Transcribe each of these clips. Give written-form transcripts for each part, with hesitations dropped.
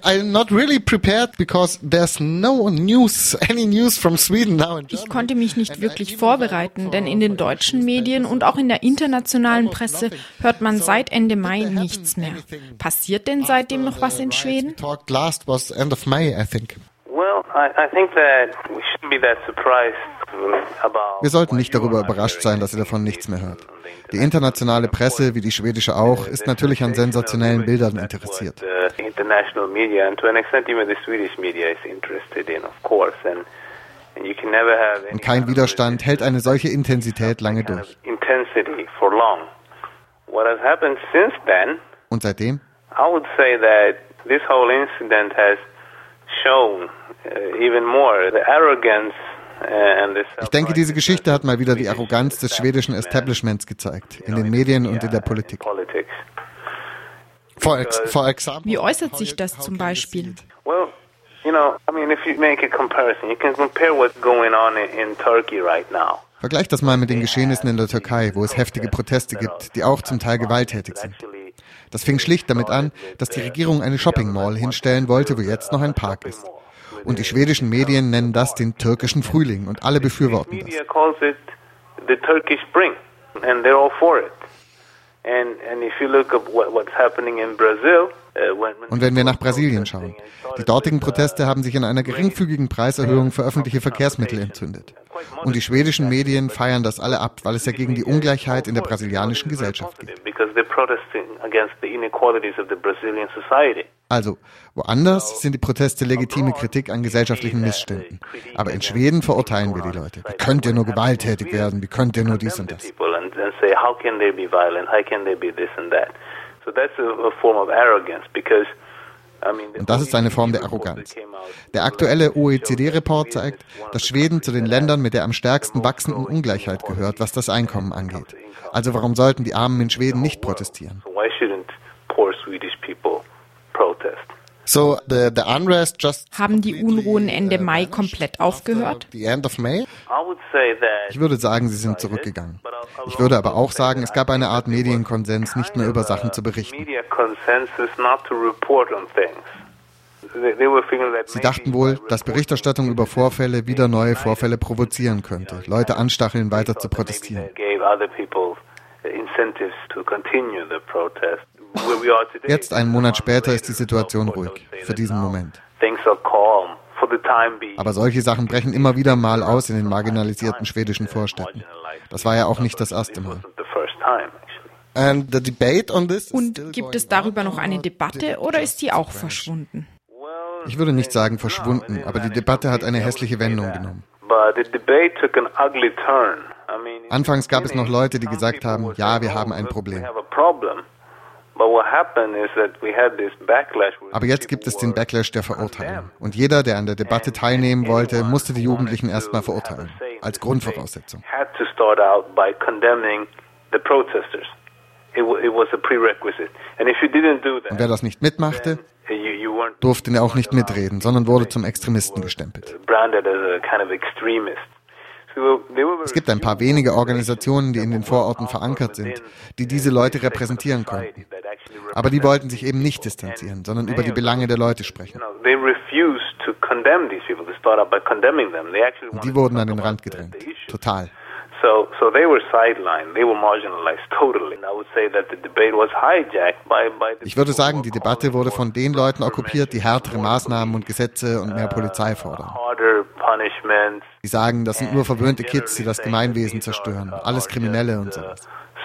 I'm not really prepared because there's any news from Sweden now. Ich konnte mich nicht wirklich vorbereiten, denn in den deutschen Medien und auch in der internationalen Presse hört man seit Ende Mai nichts mehr. Passiert denn seitdem noch was in Schweden? Last was end of May, I think. Wir sollten nicht darüber überrascht sein, dass ihr davon nichts mehr hört. Die internationale Presse, wie die schwedische auch, ist natürlich an sensationellen Bildern interessiert. Und kein Widerstand hält eine solche Intensität lange durch. Und seitdem? Ich denke, diese Geschichte hat mal wieder die Arroganz des schwedischen Establishments gezeigt, in den Medien und in der Politik. Wie äußert sich das zum Beispiel? Vergleich das mal mit den Geschehnissen in der Türkei, wo es heftige Proteste gibt, die auch zum Teil gewalttätig sind. Das fing schlicht damit an, dass die Regierung eine Shopping Mall hinstellen wollte, wo jetzt noch ein Park ist. Und die schwedischen Medien nennen das den türkischen Frühling und alle befürworten das. Und wenn wir nach Brasilien schauen, die dortigen Proteste haben sich in einer geringfügigen Preiserhöhung für öffentliche Verkehrsmittel entzündet. Und die schwedischen Medien feiern das alle ab, weil es ja gegen die Ungleichheit in der brasilianischen Gesellschaft geht. Also, woanders sind die Proteste legitime Kritik an gesellschaftlichen Missständen. Aber in Schweden verurteilen wir die Leute. Wie könnt ihr nur gewalttätig werden? Wie könnt ihr nur dies und das? Und das ist eine Form der Arroganz. Der aktuelle OECD-Report zeigt, dass Schweden zu den Ländern mit der am stärksten wachsenden Ungleichheit gehört, was das Einkommen angeht. Also warum sollten die Armen in Schweden nicht protestieren? Haben die Unruhen Ende Mai komplett aufgehört? Ich würde sagen, sie sind zurückgegangen. Ich würde aber auch sagen, es gab eine Art Medienkonsens, nicht mehr über Sachen zu berichten. Sie dachten wohl, dass Berichterstattung über Vorfälle wieder neue Vorfälle provozieren könnte, Leute anstacheln, weiter zu protestieren. Jetzt, einen Monat später, ist die Situation ruhig, für diesen Moment. Aber solche Sachen brechen immer wieder mal aus in den marginalisierten schwedischen Vorstädten. Das war ja auch nicht das erste Mal. Und gibt es darüber noch eine Debatte oder ist die auch verschwunden? Ich würde nicht sagen verschwunden, aber die Debatte hat eine hässliche Wendung genommen. Anfangs gab es noch Leute, die gesagt haben, ja, wir haben ein Problem. Aber jetzt gibt es den Backlash der Verurteilung. Und jeder, der an der Debatte teilnehmen wollte, musste die Jugendlichen erstmal verurteilen. Als Grundvoraussetzung. Und wer das nicht mitmachte, durfte auch nicht mitreden, sondern wurde zum Extremisten gestempelt. Es gibt ein paar wenige Organisationen, die in den Vororten verankert sind, die diese Leute repräsentieren konnten. Aber die wollten sich eben nicht distanzieren, sondern über die Belange der Leute sprechen. Und die wurden an den Rand gedrängt. Total. Ich würde sagen, die Debatte wurde von den Leuten okkupiert, die härtere Maßnahmen und Gesetze und mehr Polizei fordern. Die sagen, das sind nur verwöhnte Kids, die das Gemeinwesen zerstören, alles Kriminelle und sowas.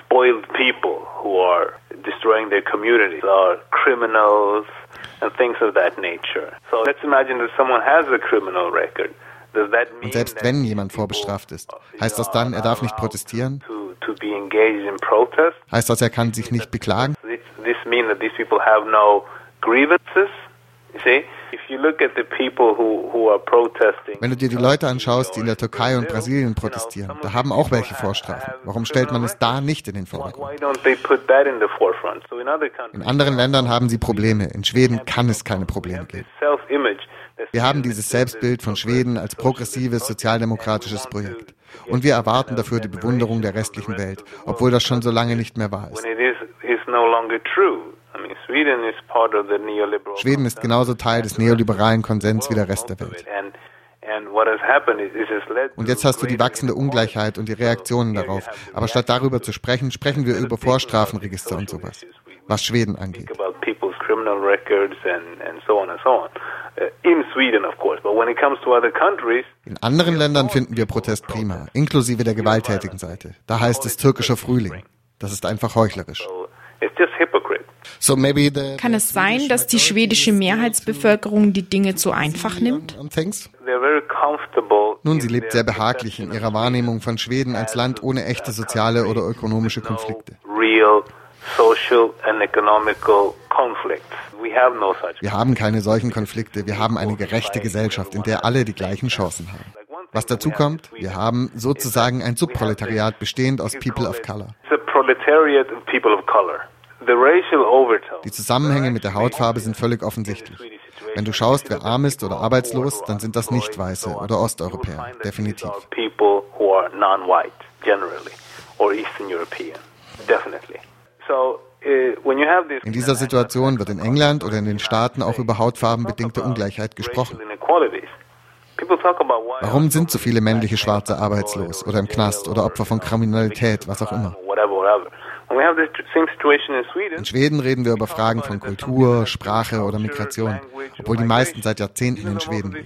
Und selbst wenn jemand vorbestraft ist, heißt das dann, er darf nicht protestieren? Heißt das, er kann sich nicht beklagen? Wenn du dir die Leute anschaust, die in der Türkei und Brasilien protestieren, da haben auch welche Vorstrafen. Warum stellt man es da nicht in den Vordergrund? In anderen Ländern haben sie Probleme. In Schweden kann es keine Probleme geben. Wir haben dieses Selbstbild von Schweden als progressives, sozialdemokratisches Projekt. Und wir erwarten dafür die Bewunderung der restlichen Welt, obwohl das schon so lange nicht mehr wahr ist. Schweden ist genauso Teil des neoliberalen Konsens wie der Rest der Welt. Und jetzt hast du die wachsende Ungleichheit und die Reaktionen darauf. Aber statt darüber zu sprechen, sprechen wir über Vorstrafenregister und sowas, was Schweden angeht. In anderen Ländern finden wir Protest prima, inklusive der gewalttätigen Seite. Da heißt es türkischer Frühling. Das ist einfach heuchlerisch. Kann es sein, dass die schwedische Mehrheitsbevölkerung die Dinge zu einfach nimmt? Nun, sie lebt sehr behaglich in ihrer Wahrnehmung von Schweden als Land ohne echte soziale oder ökonomische Konflikte. Wir haben keine solchen Konflikte. Wir haben eine gerechte Gesellschaft, in der alle die gleichen Chancen haben. Was dazu kommt, wir haben sozusagen ein Subproletariat bestehend aus People of Color. Die Zusammenhänge mit der Hautfarbe sind völlig offensichtlich. Wenn du schaust, wer arm ist oder arbeitslos, dann sind das nicht Weiße oder Osteuropäer, definitiv. In dieser Situation wird in England oder in den Staaten auch über hautfarbenbedingte Ungleichheit gesprochen. Warum sind so viele männliche Schwarze arbeitslos oder im Knast oder Opfer von Kriminalität, was auch immer? In Schweden reden wir über Fragen von Kultur, Sprache oder Migration, obwohl die meisten seit Jahrzehnten in Schweden leben.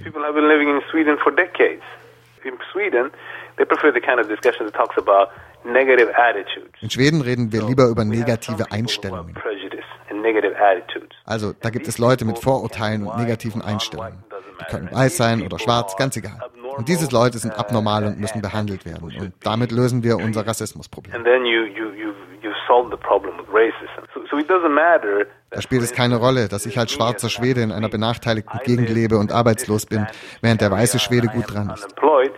In Schweden reden wir lieber über negative Einstellungen. Also, da gibt es Leute mit Vorurteilen und negativen Einstellungen. Die können weiß sein oder schwarz, ganz egal. Und diese Leute sind abnormal und müssen behandelt werden. Und damit lösen wir unser Rassismusproblem. Da spielt es keine Rolle, dass ich als schwarzer Schwede in einer benachteiligten Gegend lebe und arbeitslos bin, während der weiße Schwede gut dran ist.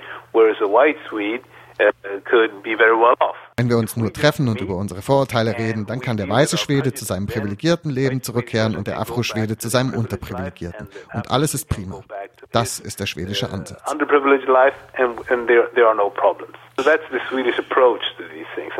Wenn wir uns nur treffen und über unsere Vorurteile reden, dann kann der weiße Schwede zu seinem privilegierten Leben zurückkehren und der Afro-Schwede zu seinem unterprivilegierten. Und alles ist prima. Das ist der schwedische Ansatz.